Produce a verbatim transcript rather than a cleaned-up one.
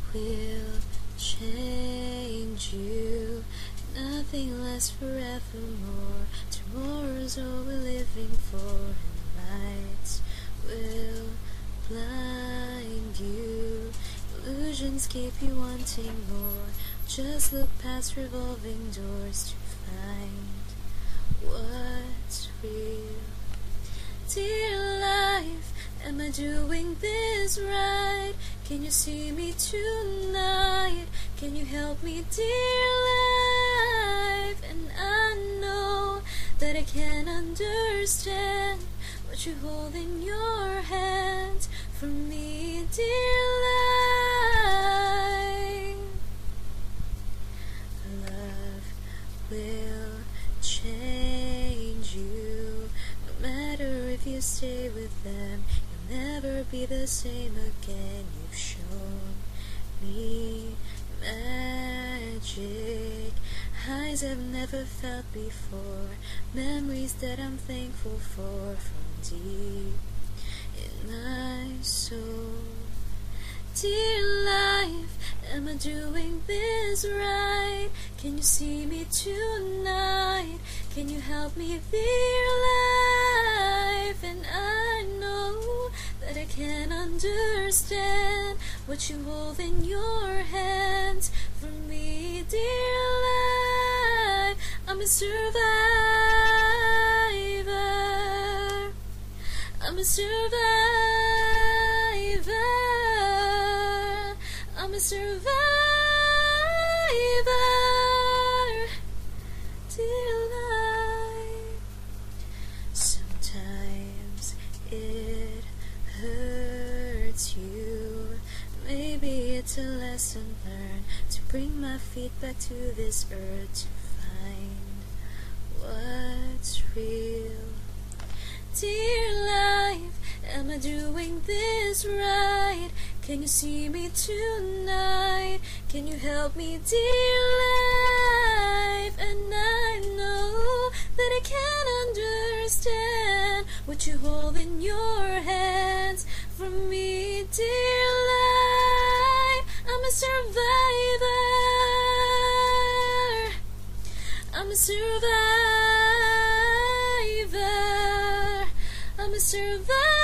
will change you. Nothing lasts forevermore. Tomorrow's all we're living for, and lights will blind you. Illusions keep you wanting more. Just look past revolving doors to find what's real. Dear life, am I doing this right? Can you see me tonight? Can you help me, dear life? And I know that I can't understand what you hold in your hands for me, dear life. Love will change you. No matter if you stay with them, you'll never be the same again. You've shown me magic, highs I've never felt before, memories that I'm thankful for from deep in my soul. Dear life, am I doing this right? Can you see me tonight? Can you help me, dear life? And I know that I can't understand what you hold in your hands for me, dear life. I'm a survivor. I'm a survivor. I'm a survivor, dear life. Sometimes it hurts you. Maybe it's a lesson learned to bring my feet back to this earth to find what's real. Dear life, am I doing this right? Can you see me tonight? Can you help me, dear life? And I know that I can't understand what you hold in your hands for me, dear life. I'm a survivor. I'm a survivor. I'm a survivor.